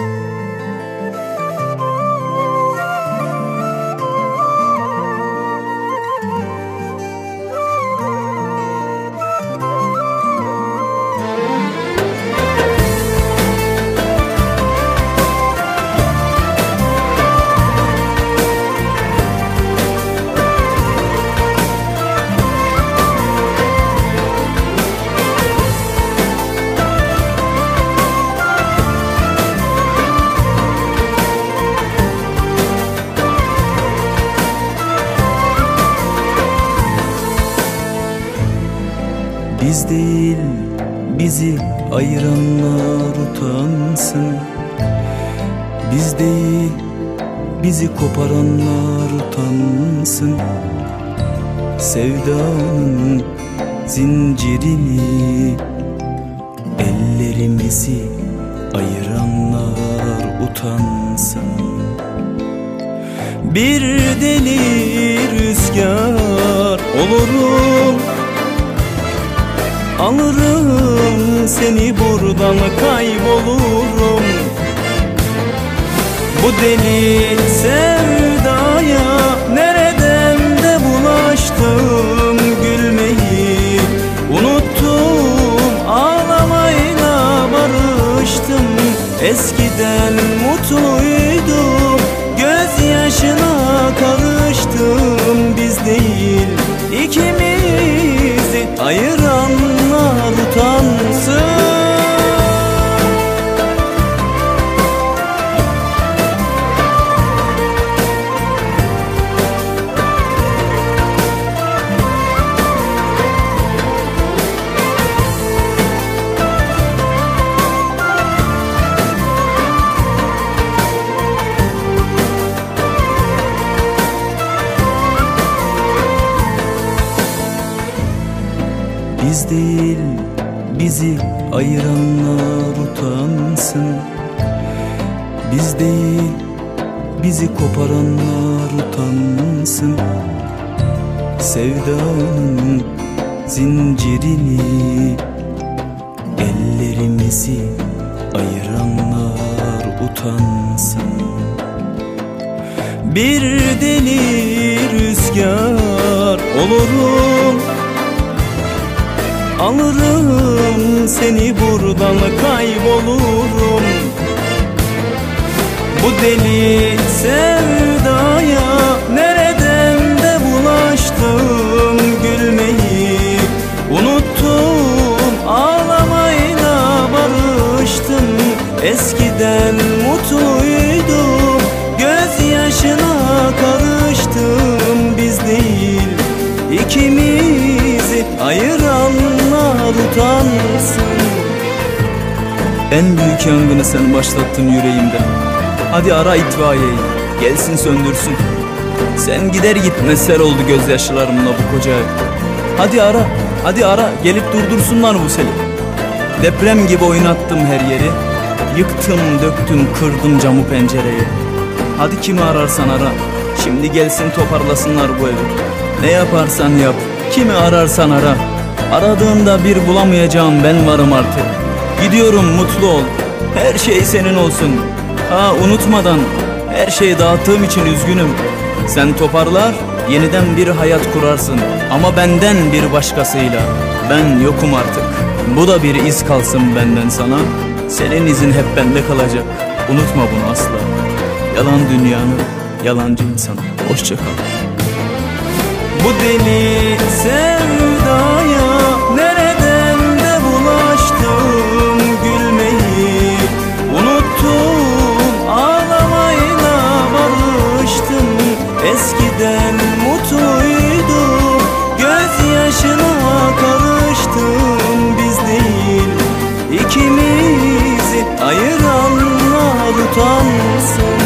Biz değil bizi ayıranlar utansın. Biz değil bizi koparanlar utansın. Sevdanın zincirini ellerimizi ayıranlar utansın. Bir deli rüzgar olurum, alırım seni buradan, kaybolurum. Bu deli sevdaya nereden de bulaştım. Gülmeyi unuttum, ağlamayla barıştım. Eskiden mutluydum, gözyaşına karıştım. Biz değil ikimizi ayıranlar utansın. Biz değil bizi ayıranlar utansın. Biz değil bizi koparanlar utansın. Sevdanın zincirini ellerimizi ayıranlar utansın. Bir deli rüzgar olurum, alırım seni buradan, kaybolurum. Bu deli sevdaya nereden de bulaştım. Gülmeyi unuttum, ağlamayla barıştım. Eskiden mutluydum, gözyaşına karıştım. Biz değil ikimizi ayıranlar utansın. En büyük yangını sen başlattın yüreğimde. Hadi ara itfaiyeyi, gelsin söndürsün. Sen gider gitmez sel oldu gözyaşlarımla bu koca ev. Hadi ara, hadi ara, gelip durdursunlar bu seli. Deprem gibi oynattım her yeri. Yıktım, döktüm, kırdım camı pencereyi. Hadi kimi ararsan ara, şimdi gelsin toparlasınlar bu evi. Ne yaparsan yap, kimi ararsan ara. Aradığında bir bulamayacağım ben varım artık. Gidiyorum, mutlu ol, her şey senin olsun. Ha, unutmadan, her şeyi dağıttığım için üzgünüm. Sen toparlar, yeniden bir hayat kurarsın. Ama benden bir başkasıyla. Ben yokum artık. Bu da bir iz kalsın benden sana. Senin izin hep bende kalacak. Unutma bunu asla. Yalan dünyanın, yalancı insan. Hoşça kal. Bu deli sevdaya nereden de bulaştım. Gülmeyi unuttum, ağlamayla barıştım. Eskiden mutluydum, gözyaşına karıştım. Biz değil ikimizi ayıranlar utansın.